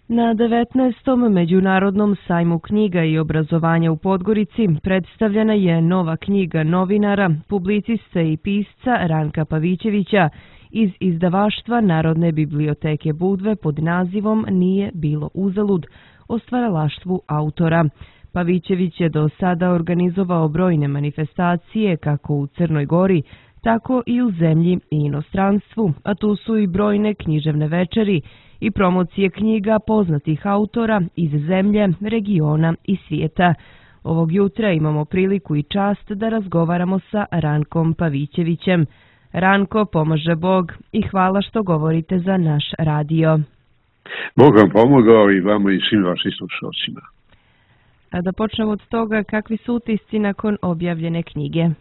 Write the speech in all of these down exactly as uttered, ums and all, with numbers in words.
Na devetnaestom Međunarodnom sajmu knjiga i obrazovanja u Podgorici predstavljena je nova knjiga novinara, publiciste i pisca Ranka Pavićevića iz izdavaštva Narodne biblioteke Budve pod nazivom Nije bilo uzalud, o stvaralaštvu autora. Pavićević je do sada organizovao brojne manifestacije kako u Crnoj Gori, tako i u zemlji i inostranstvu, a tu su i brojne književne večeri i promocije knjiga poznatih autora iz zemlje, regiona i svijeta. Ovog jutra imamo priliku i čast da razgovaramo sa Rankom Pavićevićem. Ranko, pomaže Bog i hvala što govorite za naš radio. Bog vam pomogao i vama i svim vašim slušalcima. A da počnemo od toga, kakvi su utisci nakon objavljene knjige? E,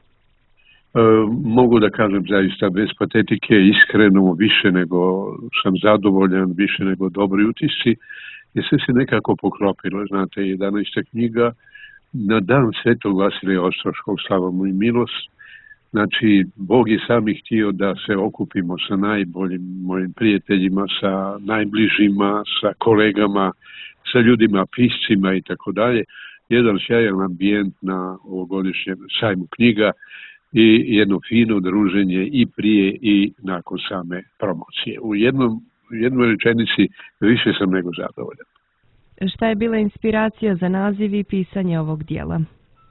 mogu da kažem zaista bez patetike, iskreno, više nego sam zadovoljan, više nego dobri utisci, jer sve se nekako poklopilo. Znate, jedanaesta knjiga na dan Svetog Vasilija Ostroškog, slava mu i milost. Znači, Bog je sami htio da se okupimo sa najboljim mojim prijateljima, sa najbližima, sa kolegama, sa ljudima, piscima i tako dalje. Jedan sjajan ambijent na ovogodišnjem sajmu knjiga i jedno fino druženje i prije i nakon same promocije. U jednom, jednoj rečenici više sam nego zadovoljan. Šta je bila inspiracija za naziv i pisanje ovog dijela?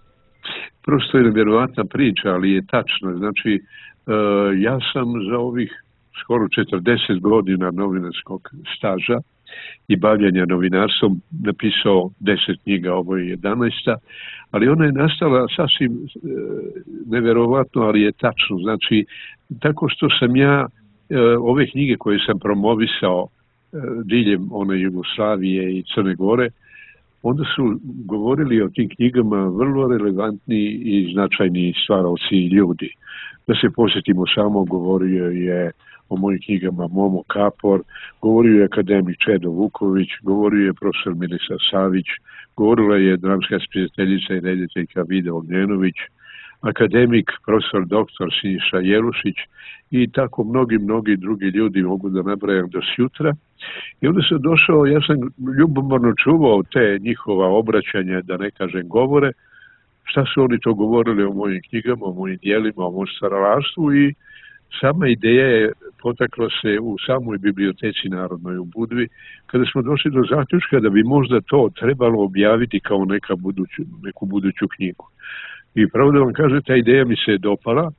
Prosto je nevjerovatna priča, ali je tačna. Znači, e, ja sam za ovih skoro četrdeset godina novinarskog staža i bavljanja novinarstvom napisao deset knjiga, ovo je jedanaesta, ali ona je nastala sasvim e, nevjerovatno, ali je tačno. Znači, tako što sam ja e, ove knjige koje sam promovisao e, diljem one Jugoslavije i Crne Gore, onda su govorili o tim knjigama vrlo relevantni i značajni stvaralci i ljudi. Da se posjetimo samo, govorio je o mojim knjigama Momo Kapor, govorio je akademik Čedo Vuković, govorio je profesor Milica Savić, govorila je dramska prijateljica i rediteljka Vida Ognjenović, akademik profesor doktor Siniša Jelušić i tako mnogi, mnogi drugi ljudi, mogu da nabrajam do sutra. I onda sam došao, ja sam ljubomorno čuvao te njihova obraćanja, da ne kažem govore, šta su oni to govorili o mojim knjigama, o mojim dijelima, o mojom stvaralaštvu i sama ideja je potakla se u samoj biblioteci Narodnoj u Budvi, kada smo došli do zaključka da bi možda to trebalo objaviti kao neka buduću, neku buduću knjigu. I pravo da vam kažem, ta ideja mi se dopala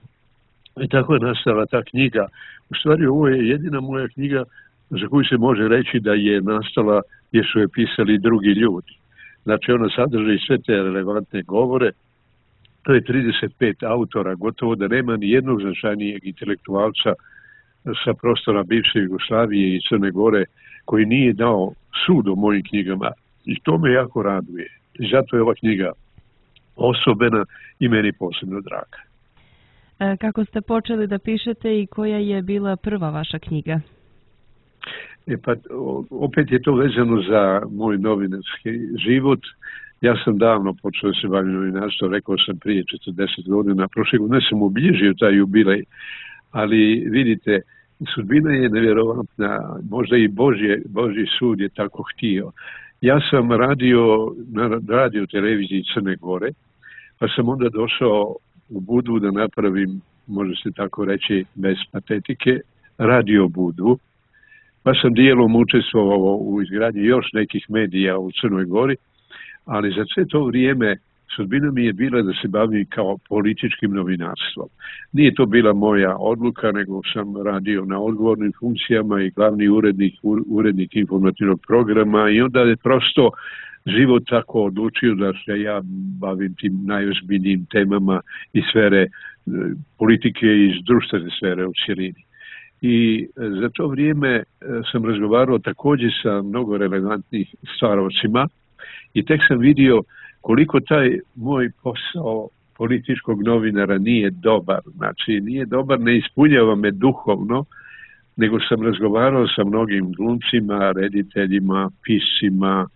i tako je nastala ta knjiga. U stvari ovo je jedina moja knjiga za koju se može reći da je nastala jer su je pisali drugi ljudi. Znači ona sadrži sve te relevantne govore, to je trideset pet autora, gotovo da nema ni jednog značajnijeg intelektualca sa prostora bivše Jugoslavije i Crne Gore koji nije dao sud o mojim knjigama i to me jako raduje. I zato je ova knjiga osobena i meni posebno draga. Kako ste počeli da pišete i koja je bila prva vaša knjiga? E pa, opet je to vezano za moj novinarski život. Ja sam davno počeo da se bavim novinarstvom, rekao sam prije četrdeset godina, prošle godine sam obilježio taj jubilej, ali vidite, sudbina je nevjerovatna, možda i Božje, Božji sud je tako htio. Ja sam radio na radio televiziji Crne Gore, pa sam onda došao u Budvu da napravim, može se tako reći bez patetike, radio Budvu, pa sam dijelom učestvovao u izgradnji još nekih medija u Crnoj Gori, ali za sve to vrijeme sudbina mi je bila da se bavim kao političkim novinarstvom. Nije to bila moja odluka, nego sam radio na odgovornim funkcijama i glavni urednik, urednik informativnog programa i onda je prosto život tako odlučio da se ja bavim tim najozbiljnijim temama iz sfere politike i iz društvene sfere u cjelini. I za to vrijeme sam razgovarao također sa mnogo relevantnih stvaralcima i tek sam vidio koliko taj moj posao političkog novinara nije dobar. Znači, nije dobar, ne ispunjava me duhovno, nego sam razgovarao sa mnogim glumcima, rediteljima, piscima,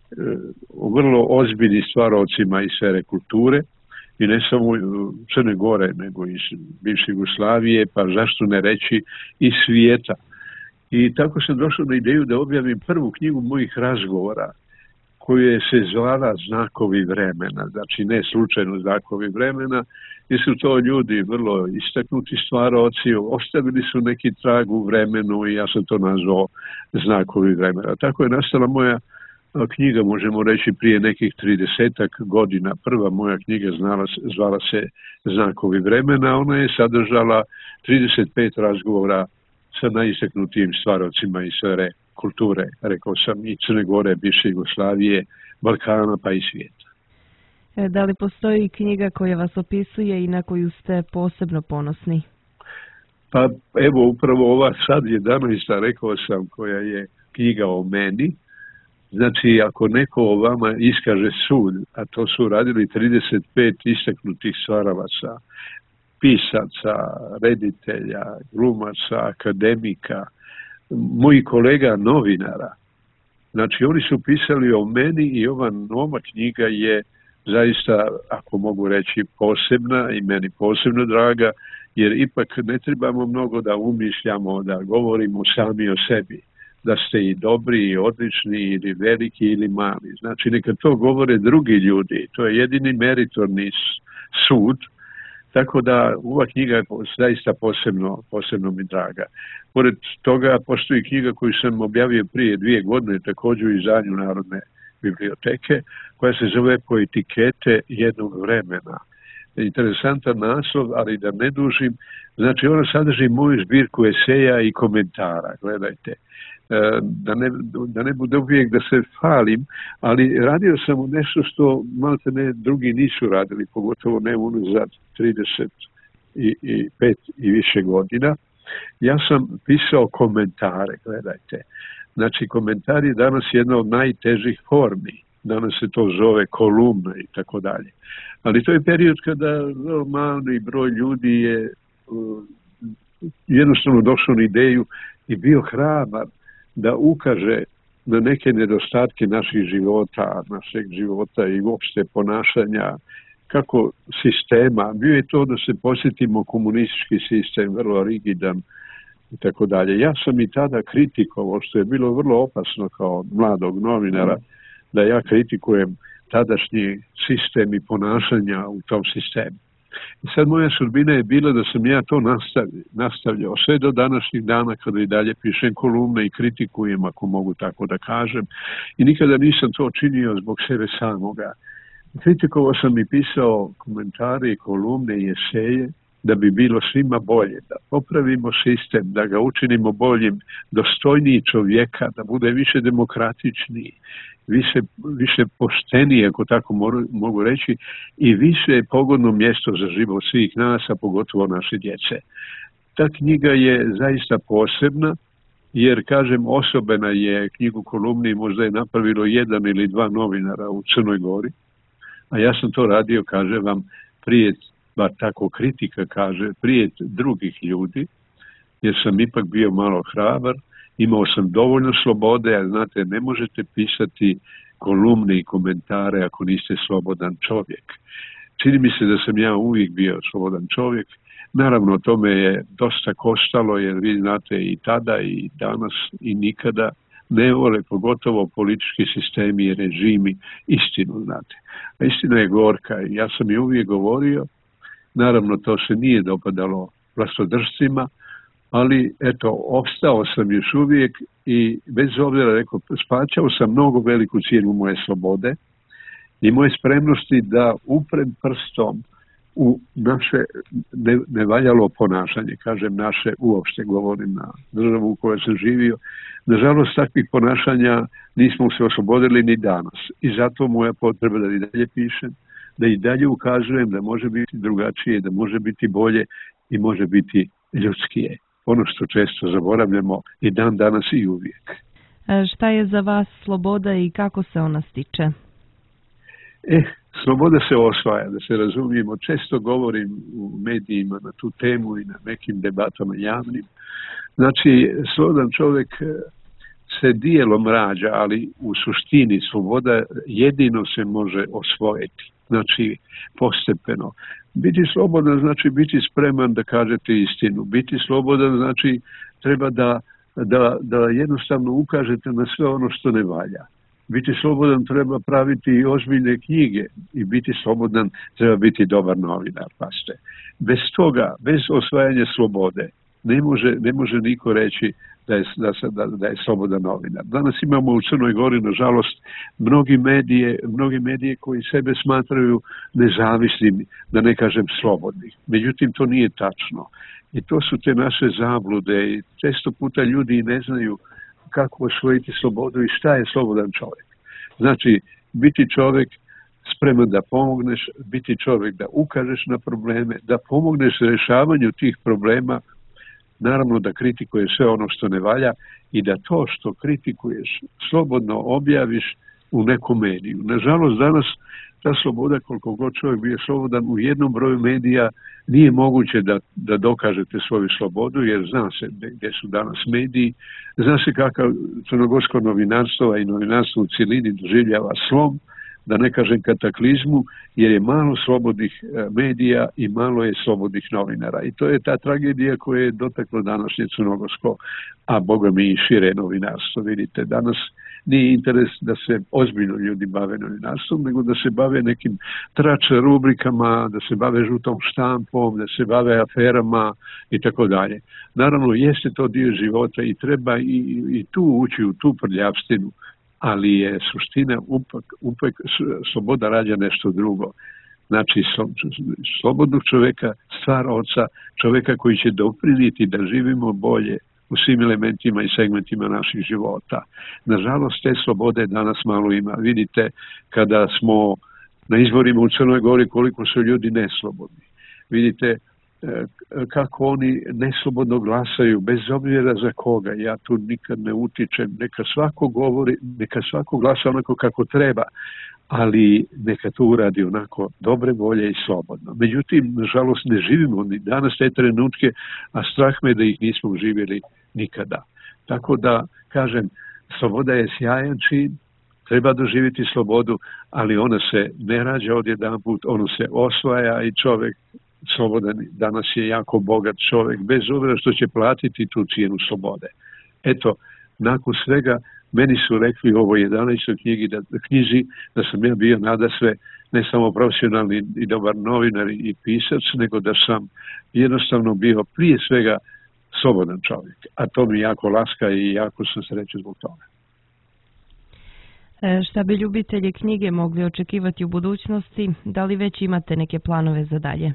o vrlo ozbiljnim stvaralcima iz sfere kulture i ne samo Crne Gore, nego iz bivše Jugoslavije, pa zašto ne reći i svijeta. I tako sam došao na ideju da objavim prvu knjigu mojih razgovora, koje se zvala Znakovi vremena, znači ne slučajno Znakovi vremena, jer su to ljudi vrlo istaknuti stvaraoci, ostavili su neki trag u vremenu i ja sam to nazvao Znakovi vremena. Tako je nastala moja knjiga, možemo reći, prije nekih tridesetak godina. Prva moja knjiga znala, zvala se Znakovi vremena, ona je sadržala trideset pet razgovora sa najistaknutijim stvarocima iz sfere kulture, rekao sam, i Crne Gore, bivše Jugoslavije, Balkana pa i svijeta. Da li postoji knjiga koja vas opisuje i na koju ste posebno ponosni? Pa evo, upravo ova sad jedanaesta, rekao sam, koja je knjiga o meni. Znači, ako neko o vama iskaže sud, a to su radili trideset pet istaknutih stvaralaca, pisaca, reditelja, glumaca, akademika, mojih kolega novinara. Znači, oni su pisali o meni i ova nova knjiga je zaista, ako mogu reći, posebna i meni posebno draga, jer ipak ne trebamo mnogo da umišljamo, da govorimo sami o sebi, da ste i dobri i odlični ili veliki ili mali. Znači, neka to govore drugi ljudi, to je jedini meritorni sud. Tako da ova knjiga je zaista posebno, posebno mi draga. Pored toga postoji knjiga koju sam objavio prije dvije godine, također u izdanju Narodne biblioteke, koja se zove Po etikete jednog vremena. Interesantan naslov, ali da ne dužim, znači ona sadrži moju zbirku eseja i komentara, gledajte. Da ne, da ne bude uvijek da se falim, ali radio sam u nešto što malte ne drugi nisu radili, pogotovo ne unazad trideset pet i više godina. Ja sam pisao komentare, gledajte. Znači, komentar je danas jedna od najtežih formi. Danas se to zove kolumna i tako dalje. Ali to je period kada vrlo mali broj ljudi je uh, jednostavno došao na ideju i bio hrabar da ukaže na neke nedostatke naših života, našeg života i uopšte ponašanja, kako sistema. Bio je to da se posjetimo komunistički sistem, vrlo rigidan i tako dalje. Ja sam i tada kritikovao, što je bilo vrlo opasno kao mladog novinara, da ja kritikujem tadašnji sistem i ponašanja u tom sistemu. I sad moja sudbina je bila da sam ja to nastavio, nastavljao sve do današnjih dana kada i dalje pišem kolumne i kritikujem, ako mogu tako da kažem. I nikada nisam to činio zbog sebe samoga. Kritikovao sam i pisao komentare i kolumne i eseje da bi bilo svima bolje, da popravimo sistem, da ga učinimo boljim, dostojniji čovjeka, da bude više demokratičniji, više, više pošteniji, ako tako mogu reći, i više pogodno mjesto za život svih nas, a pogotovo naše djece. Ta knjiga je zaista posebna, jer, kažem, osobena je knjigu kolumni, možda je napravilo jedan ili dva novinara u Crnoj Gori, a ja sam to radio, kažem vam, prije, bar tako kritika kaže, prije drugih ljudi, jer sam ipak bio malo hrabar, imao sam dovoljno slobode, a znate, ne možete pisati kolumne i komentare ako niste slobodan čovjek. Čini mi se da sam ja uvijek bio slobodan čovjek. Naravno, tome je dosta koštalo, jer vi znate i tada i danas i nikada ne vole, pogotovo politički sistemi i režimi, istinu, znate. A istina je gorka i ja sam i uvijek govorio, naravno to se nije dopadalo vlastodržcima, ali eto, opstao sam još uvijek i bez obzira, rekao, plaćao sam mnogo veliku cijenu moje slobode i moje spremnosti da uprem prstom u naše ne, nevaljalo ponašanje, kažem naše, uopšte govorim na državu u kojoj sam živio. Nažalost, takvih ponašanja nismo se oslobodili ni danas i zato moja potreba da i dalje pišem, da i dalje ukazujem da može biti drugačije, da može biti bolje i može biti ljudskije. Ono što često zaboravljamo i dan danas i uvijek. Šta je za vas sloboda i kako se ona stiče? Eh, sloboda se osvaja, da se razumijemo. Često govorim u medijima na tu temu i na nekim debatama javnim. Znači, slobodan čovjek se dijelom rađa, ali u suštini sloboda jedino se može osvojiti. Znači, postepeno. Biti slobodan znači biti spreman da kažete istinu. Biti slobodan znači treba da da, da jednostavno ukažete na sve ono što ne valja. Biti slobodan treba praviti i ozbiljne knjige i biti slobodan treba biti dobar novinar, paste. Bez toga, bez osvajanja slobode, ne može, ne može niko reći da je, da, da, da je slobodan novinar. Danas imamo u Crnoj Gori, nažalost, mnogi medije, mnogi medije koji sebe smatraju nezavisnim, da ne kažem slobodnih. Međutim, to nije tačno. I to su te naše zablude i često puta ljudi ne znaju kako osvojiti slobodu i šta je slobodan čovjek. Znači, biti čovjek spreman da pomogneš, biti čovjek da ukažeš na probleme, da pomogneš rješavanju tih problema, naravno da kritikuješ sve ono što ne valja i da to što kritikuješ slobodno objaviš u nekom mediju. Nažalost, danas ta sloboda, koliko god čovjek bio slobodan, u jednom broju medija nije moguće da, da dokažete svoju slobodu, jer zna se gdje su danas mediji, zna se kakav crnogorsko novinarstvo i novinarstvo u cjelini doživljava slom, da ne kažem kataklizmu, jer je malo slobodnih medija i malo je slobodnih novinara. I to je ta tragedija koja je dotakla današnje crnogorsko, a boga mi i šire novinarstvo. Vidite, danas nije interes da se ozbiljno ljudi bave novinarstvom, nego da se bave nekim trač rubrikama, da se bave žutom štampom, da se bave aferama i tako dalje. Naravno, jeste to dio života i treba i, i tu ući u tu prljavštinu, ali je suština upak, upak sloboda rađa nešto drugo. Znači, slobodnog čovjeka, stvar oca, čovjeka koji će doprinijeti da živimo bolje u svim elementima i segmentima naših života. Nažalost, te slobode danas malo ima. Vidite, kada smo na izborima u Crnoj Gori, koliko su ljudi neslobodni. Vidite kako oni neslobodno glasaju, bez obzira za koga. Ja tu nikad ne utičem. Neka svako govori, neka svako glasa onako kako treba, ali neka to uradi onako dobre volje i slobodno. Međutim, nažalost, ne živimo ni danas te trenutke, a strah me da ih nismo živjeli nikada. Tako da, kažem, sloboda je sjajan čin, treba doživjeti slobodu, ali ona se ne rađa odjedanput, ona se osvaja i čovjek slobodan danas je jako bogat čovjek, bez obzira što će platiti tu cijenu slobode. Eto, nakon svega, meni su rekli u ovoj jedanaestoj knjigi, da, knjizi da sam ja bio nadasve ne samo profesionalni i dobar novinar i pisac, nego da sam jednostavno bio prije svega slobodan čovjek. A to mi jako laska i jako sam srećan zbog toga. E, šta bi ljubitelji knjige mogli očekivati u budućnosti? Da li već imate neke planove za dalje?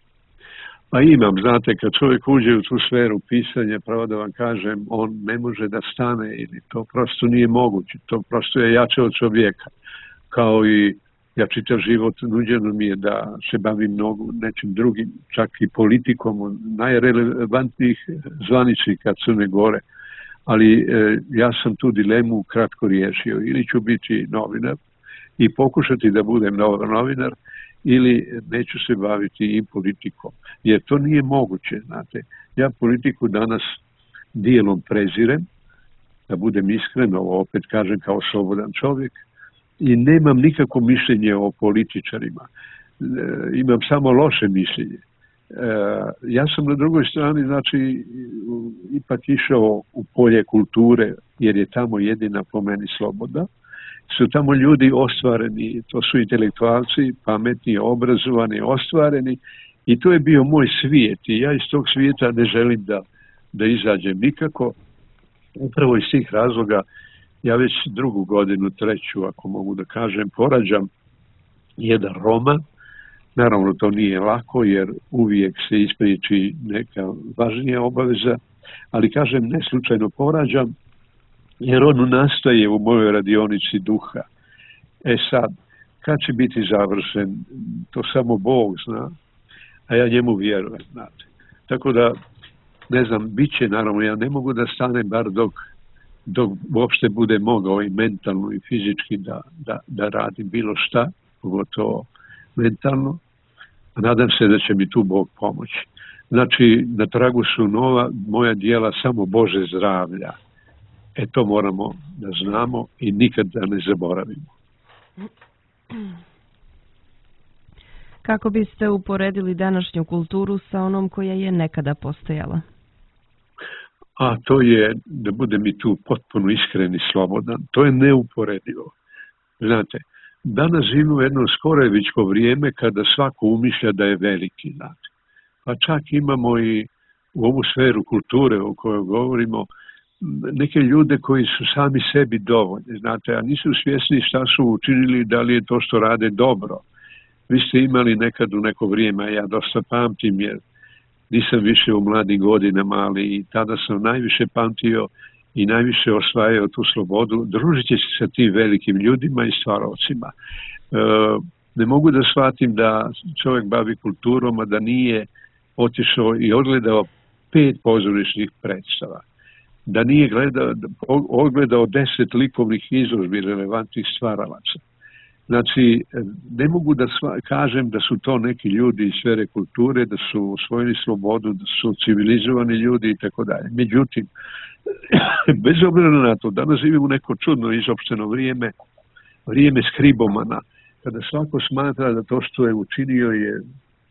Pa imam, znate, kad čovjek uđe u tu sferu pisanja, pravo da vam kažem, on ne može da stane ili to prosto nije moguće. To prosto je jače od čovjeka. Kao i ja čitav život nuđeno mi je da se bavim mnogo nečim drugim, čak i politikom od najrelevantnijih zvaničnika Crne Gore. Ali e, ja sam tu dilemu kratko riješio. Ili ću biti novinar i pokušati da budem novinar, ili neću se baviti i politikom. Jer to nije moguće, znate. Ja politiku danas dijelom prezirem, da budem iskren, ovo opet kažem kao slobodan čovjek, i nemam nikako mišljenje o političarima. E, imam samo loše mišljenje. E, ja sam na drugoj strani, znači, ipak išao u polje kulture, jer je tamo jedina po meni sloboda. Su tamo ljudi ostvareni, to su intelektualci, pametni, obrazovani, ostvareni i to je bio moj svijet i ja iz tog svijeta ne želim da, da izađem nikako. Upravo iz tih razloga ja već drugu godinu, treću, ako mogu da kažem, porađam jedan roman. Naravno, to nije lako jer uvijek se ispriči neka važnija obaveza, ali kažem, ne slučajno porađam, jer on nastaje u mojoj radionici duha. E sad, kad će biti završen, to samo Bog zna, a ja njemu vjerujem, znate. Tako da, ne znam, bit će, naravno, ja ne mogu da stanem bar dok, dok uopšte bude mogao i mentalno i fizički da, da, da radim bilo šta, pogotovo mentalno, a nadam se da će mi tu Bog pomoći. Znači, na tragu su nova moja djela samo Bože zdravlja. E to moramo da znamo i nikad da ne zaboravimo. Kako biste uporedili današnju kulturu sa onom koja je nekada postojala? a to je, da budem i tu potpuno iskren i slobodan, to je neuporedivo. Znate, danas živimo u jedno skorevičko vrijeme kada svako umišlja da je veliki, znate. Pa čak imamo i u ovu sferu kulture o kojoj govorimo neke ljude koji su sami sebi dovoljni, znate, a nisu svjesni šta su učinili, da li je to što rade dobro. Vi ste imali nekad u neko vrijeme, ja dosta pamtim jer nisam više u mladim godinama, ali i tada sam najviše pamtio i najviše osvajao tu slobodu, družiti se sa tim velikim ljudima i stvarovcima. E, ne mogu da shvatim da čovjek bavi kulturom, a da nije otišao i odgledao pet pozorišnih predstava, da nije gledao, odgledao deset likovnih izložbi relevantnih stvaralaca. Znači, ne mogu da sva, kažem da su to neki ljudi iz sfere kulture, da su osvojili slobodu, da su civilizovani ljudi i tako dalje. Međutim, bez obzira na to, danas živimo u neko čudno izopšteno vrijeme, vrijeme skribomana, kada svako smatra da to što je učinio je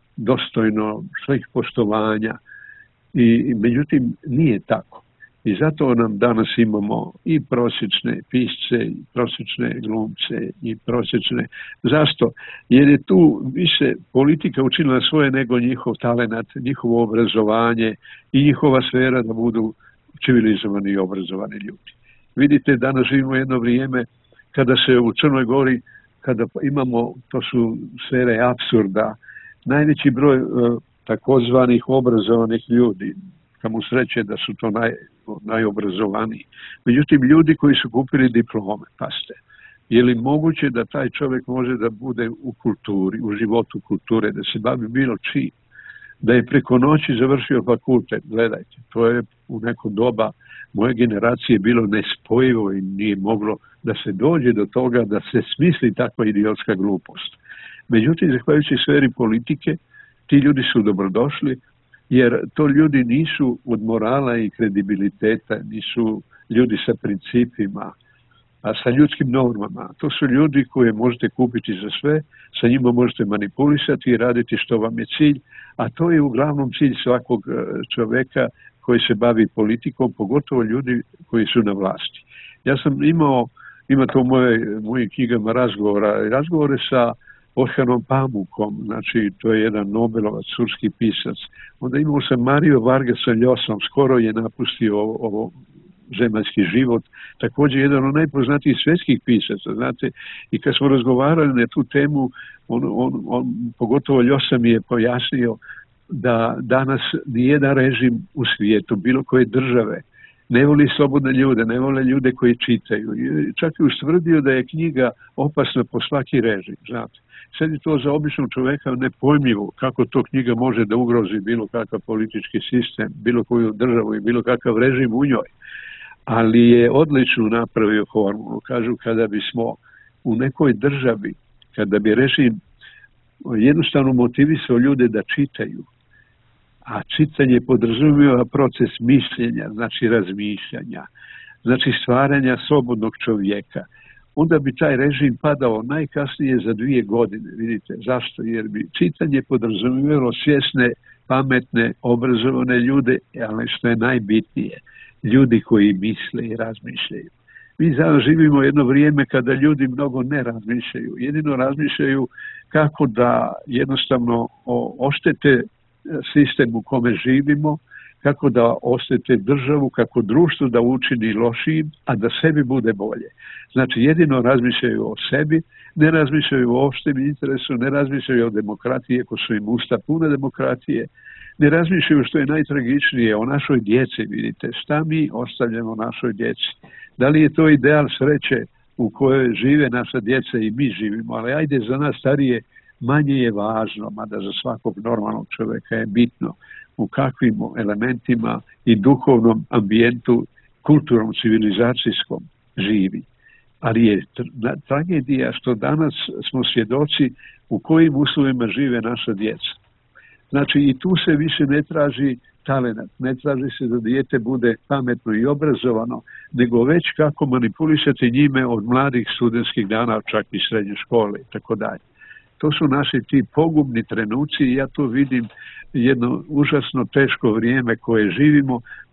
dostojno svih poštovanja. I, i međutim, nije tako. I zato nam danas imamo i prosječne pisce, i prosječne glumce, i prosječne... Zašto? Jer je tu više politika učinila svoje nego njihov talenat, njihovo obrazovanje i njihova sfera da budu civilizovani i obrazovani ljudi. Vidite, danas živimo jedno vrijeme kada se u Crnoj Gori, kada imamo, to su sfere apsurda, najveći broj e, takozvanih obrazovanih ljudi, kamo sreće da su to naj, najobrazovaniji. Međutim, ljudi koji su kupili diplome, paste, je li moguće da taj čovjek može da bude u kulturi, u životu kulture, da se bavi bilo čim, da je preko noći završio fakultet? Gledajte, to je u neko doba moje generacije bilo nespojivo i nije moglo da se dođe do toga da se smisli takva idiotska glupost. Međutim, zahvaljujući sferi politike, ti ljudi su dobrodošli, jer to ljudi nisu od morala i kredibiliteta, nisu ljudi sa principima, a sa ljudskim normama. To su ljudi koje možete kupiti za sve, sa njima možete manipulisati i raditi što vam je cilj, a to je uglavnom cilj svakog čovjeka koji se bavi politikom, pogotovo ljudi koji su na vlasti. Ja sam imao, ima to u moje, mojim knjigama razgovora, razgovore sa Orhanom Pamukom, znači to je jedan Nobelovac, surski pisac. Onda imao sam Mario Vargasa Llosom, skoro je napustio ovo, ovo zemaljski život, također jedan od najpoznatijih svjetskih pisaca, znate, i kad smo razgovarali na tu temu, on, on, on, pogotovo Llosa mi je pojasnio da danas nijedan režim u svijetu, bilo koje države, ne voli slobodne ljude, ne vole ljude koji čitaju. I čak je ustvrdio da je knjiga opasna po svaki režim, znate. Sad je to za običnog čovjeka nepojmljivo kako to knjiga može da ugrozi bilo kakav politički sistem, bilo koju državu i bilo kakav režim u njoj. Ali je odlično napravio formulu. Kažu, kada bismo u nekoj državi, kada bi režim jednostavno motivisao ljude da čitaju, a čitanje podrazumijeva proces mišljenja, znači razmišljanja, znači stvaranja slobodnog čovjeka, onda bi taj režim padao najkasnije za dvije godine. Vidite, zašto? Jer bi čitanje podrazumijevalo svjesne, pametne, obrazovane ljude, ali što je najbitnije, ljudi koji misle i razmišljaju. Mi sada živimo jedno vrijeme kada ljudi mnogo ne razmišljaju. Jedino razmišljaju kako da jednostavno oštete sistem u kome živimo, kako da oštete državu, kako društvo da učini lošijim, a da sebi bude bolje. Znači, jedino razmišljaju o sebi, ne razmišljaju o opštem interesu, ne razmišljaju o demokratiji, ako su im usta puna demokratije, ne razmišljaju, što je najtragičnije, o našoj djeci, vidite, šta mi ostavljamo našoj djeci. Da li je to ideal sreće u kojoj žive naša djeca i mi živimo, ali ajde, za nas starije manje je važno, mada za svakog normalnog čovjeka je bitno u kakvim elementima i duhovnom ambijentu, kulturnom, civilizacijskom živi. Ali je tragedija što danas smo svjedoci u kojim uslovima žive naša djeca. Znači, i tu se više ne traži talenat, ne traži se da dijete bude pametno i obrazovano, nego već kako manipulisati njime od mladih studentskih dana, čak i srednje škole i tako dalje. To su naši ti pogubni trenuci i ja to vidim jedno užasno teško vrijeme koje živimo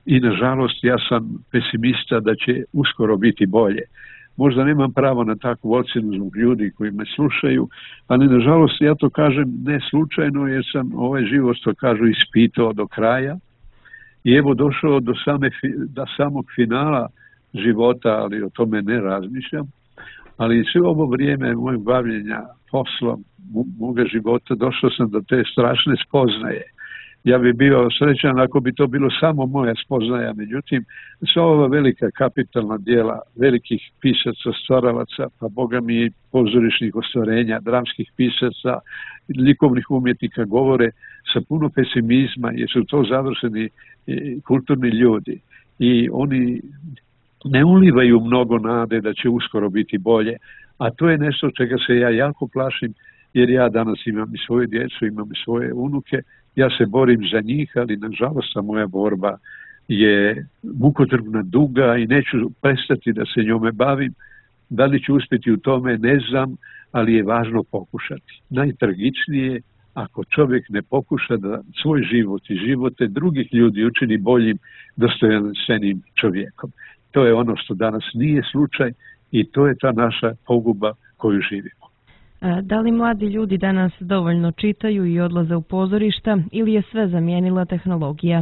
i nažalost ja sam pesimista da će uskoro biti bolje. Možda nemam pravo na takvu ocjenu zbog ljudi koji me slušaju, ali nažalost ja to kažem ne slučajno jer sam ovaj život, što kažu, ispitao do kraja i evo došao do same, do samog finala života, ali o tome ne razmišljam. Ali sve ovo vrijeme mojeg bavljenja poslom, moga života, došao sam do te strašne spoznaje. Ja bi bio srećan ako bi to bilo samo moja spoznaja, međutim, sva ova velika kapitalna djela velikih pisaca, stvaralaca, pa boga mi pozorišnih ostvarenja, dramskih pisaca, likovnih umjetnika govore sa puno pesimizma, jer su to završeni kulturni ljudi i oni ne ulivaju mnogo nade da će uskoro biti bolje, a to je nešto čega se ja jako plašim, jer ja danas imam i svoje djecu, imam i svoje unuke, ja se borim za njih, ali nažalost moja borba je mukotrpna, duga i neću prestati da se njome bavim. Da li ću uspjeti u tome, ne znam, ali je važno pokušati. Najtragičnije ako čovjek ne pokuša da svoj život i živote drugih ljudi učini boljim, dostojanstvenim čovjekom. To je ono što danas nije slučaj i to je ta naša poguba koju živimo. Da li mladi ljudi danas dovoljno čitaju i odlaze u pozorišta ili je sve zamijenila tehnologija?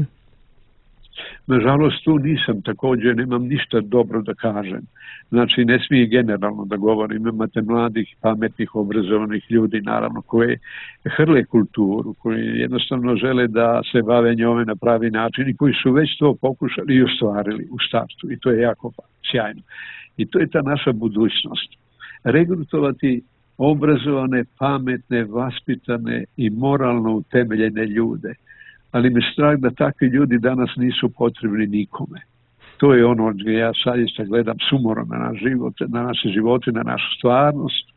Nažalost, tu nisam također, nemam ništa dobro da kažem. Znači, ne smije generalno da govorim. Imate mladih, pametnih, obrazovanih ljudi, naravno, koji hrle kulturu, koji jednostavno žele da se bave njome na pravi način i koji su već to pokušali i ostvarili u startu. I to je jako sjajno. I to je ta naša budućnost. Regrutovati obrazovane, pametne, vaspitane i moralno utemeljene ljude. Ali me strah da takvi ljudi danas nisu potrebni nikome. To je ono gdje ja saista gledam s umorom na naš život, na naše živote, na našu stvarnost.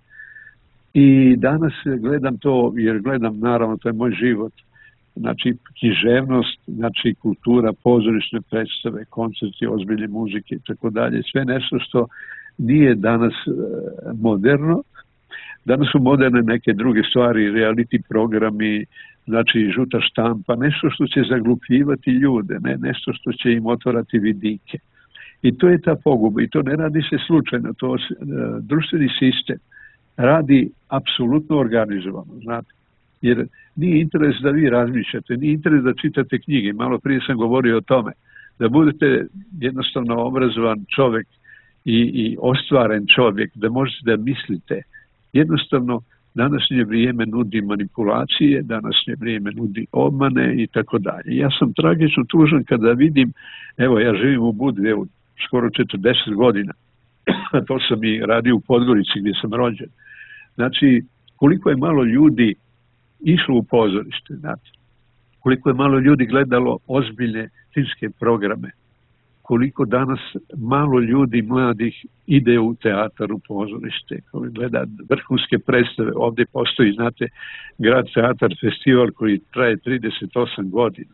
I danas gledam to, jer gledam, naravno, to je moj život. Znači, književnost, znači kultura, pozorišne predstave, koncerti, ozbiljne muzike i tako dalje. Sve nešto što nije danas moderno. Danas su moderne neke druge stvari, reality programi, znači žuta štampa, nešto što će zaglupljivati ljude, ne nešto što će im otvarati vidike. I to je ta poguba i to ne radi se slučajno, to uh, društveni sistem radi apsolutno organizovano, znate. Jer nije interes da vi razmišljate, nije interes da čitate knjige, malo prije sam govorio o tome, da budete jednostavno obrazovan čovjek i, i ostvaren čovjek, da možete da mislite. Jednostavno, današnje vrijeme nudi manipulacije, današnje vrijeme nudi obmane i tako dalje. Ja sam tragično tužan kada vidim, evo ja živim u Budvi, evo, skoro četrdeset godina, to sam i radio u Podgorici gdje sam rođen. Znači, koliko je malo ljudi išlo u pozorište, znate, koliko je malo ljudi gledalo ozbiljne filmske programe, koliko danas malo ljudi mladih ide u teatar, u pozorište, koji gleda vrhunske predstave. Ovdje postoji, znate, Grad teatar festival koji traje trideset osam godina.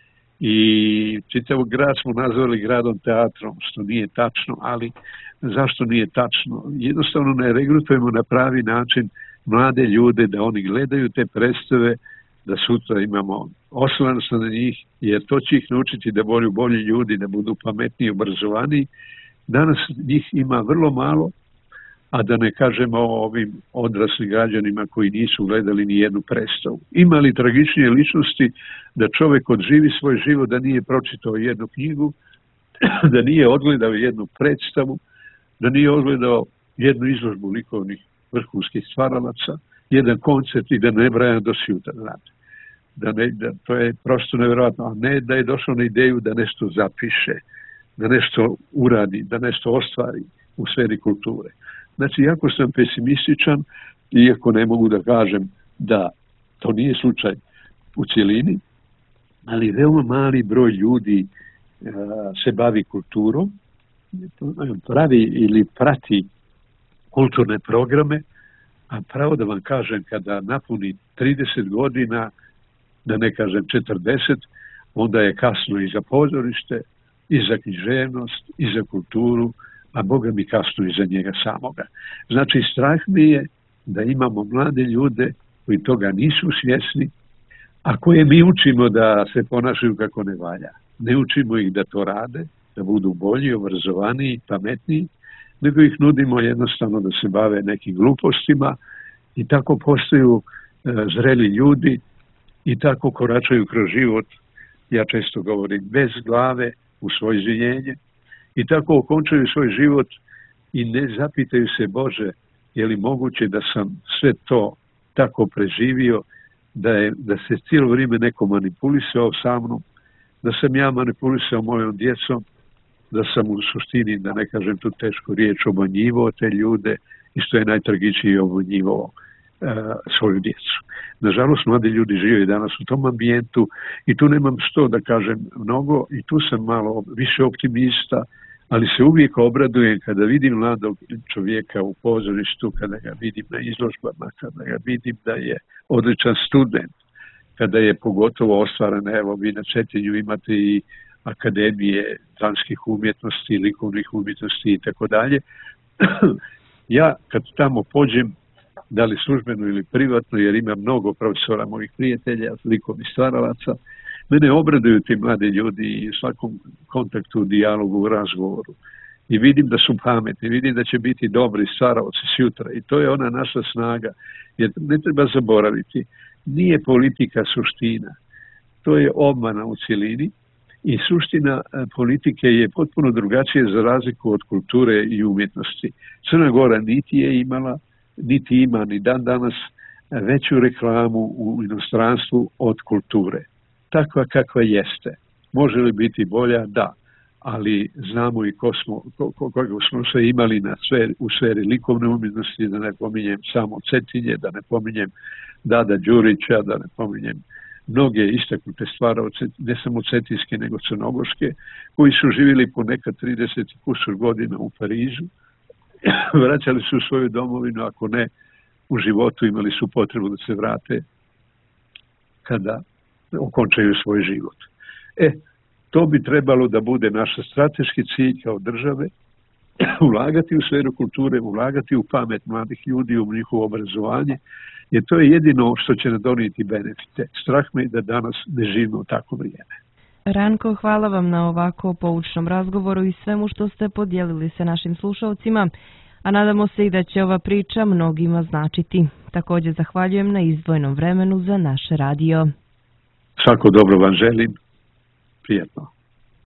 I čitav grad smo nazvali gradom teatrom, što nije tačno, ali zašto nije tačno? Jednostavno ne regrutujemo na pravi način mlade ljude da oni gledaju te predstave, da sutra imamo oslonac na njih, jer to će ih naučiti da budu bolji ljudi, da budu pametniji, obrazovaniji. Danas njih ima vrlo malo, a da ne kažemo o ovim odraslim građanima koji nisu gledali ni jednu predstavu. Ima li tragičnije ličnosti da čovjek odživi svoj život, da nije pročitao jednu knjigu, da nije odgledao jednu predstavu, da nije odgledao jednu izložbu likovnih vrhunskih stvaralaca, jedan koncert i da ne braja do sutra, znate. Da ne, da, to je prosto nevjerojatno, a ne da je došao na ideju da nešto zapiše, da nešto uradi, da nešto ostvari u sferi kulture. Znači, jako sam pesimističan, iako ne mogu da kažem da to nije slučaj u cjelini, ali veoma mali broj ljudi a, se bavi kulturom, pravi ili prati kulturne programe, a pravo da vam kažem, kada napuni trideset godina, da ne kažem četrdeset, onda je kasno i za pozorište, i za književnost, i za kulturu, a Boga mi kasno i za njega samoga. Znači, strah mi je da imamo mlade ljude koji toga nisu svjesni, a koje mi učimo da se ponašaju kako ne valja. ne učimo ih da to rade, da budu bolji, obrazovaniji, pametniji, nego ih nudimo jednostavno da se bave nekim glupostima i tako postaju e, zreli ljudi i tako koračaju kroz život, ja često govorim, bez glave u svoje življenje i tako okončaju svoj život i ne zapitaju se, Bože, je li moguće da sam sve to tako preživio, da, je, da se cijelo vrijeme neko manipulisao sa mnom, da sam ja manipulisao mojom djecom, da sam u suštini, da ne kažem tu tešku riječ, obmanjivao te ljude i što je najtragičnije obmanjivao e, svoju djecu. Nažalost, mladi ljudi žive danas u tom ambijentu i tu nemam što da kažem mnogo i tu sam malo više optimista, ali se uvijek obradujem kada vidim mladog čovjeka u pozorištu, kada ga vidim na izložbama, kada ga vidim da je odličan student, kada je pogotovo ostvaren, evo vi na Cetinju imate i akademije dramskih umjetnosti, likovnih umjetnosti i tako dalje. Ja kad tamo pođem, da li službeno ili privatno, jer ima mnogo profesora mojih prijatelja, likovnih stvaralaca, mene obraduju ti mladi ljudi i u svakom kontaktu, dijalogu, razgovoru. I vidim da su pametni, vidim da će biti dobri stvaralci sutra. I to je ona naša snaga. Jer ne treba zaboraviti, nije politika suština. To je obmana u cjelini i suština politike je potpuno drugačije za razliku od kulture i umjetnosti. Crna Gora niti je imala, niti ima ni dan danas veću reklamu u inostranstvu od kulture. Takva kakva jeste. Može li biti bolja? Da. Ali znamo i ko smo, ko, ko, koga smo se imali na sferi, u sferi likovne umjetnosti, da ne pominjem samo Cetinje, da ne pominjem Dada Đurića, da ne pominjem mnoge istaknute stvaravce, ne samo cetinske, nego crnogorske, koji su živjeli po nekad trideset kusur godina u Parizu, vraćali su u svoju domovinu, ako ne u životu imali su potrebu da se vrate kada okončaju svoj život. E, to bi trebalo da bude naš strateški cilj kao države, ulagati u sferu kulture, ulagati u pamet mladih ljudi, u njihovo obrazovanje, jer to je jedino što će nam donijeti benefite. Strah me da danas ne živimo u takvo vrijeme. Ranko, hvala vam na ovako poučnom razgovoru i svemu što ste podijelili sa našim slušalcima, a nadamo se i da će ova priča mnogima značiti. Također zahvaljujem na izdvojenom vremenu za naš radio. Svako dobro vam želim. Prijetno.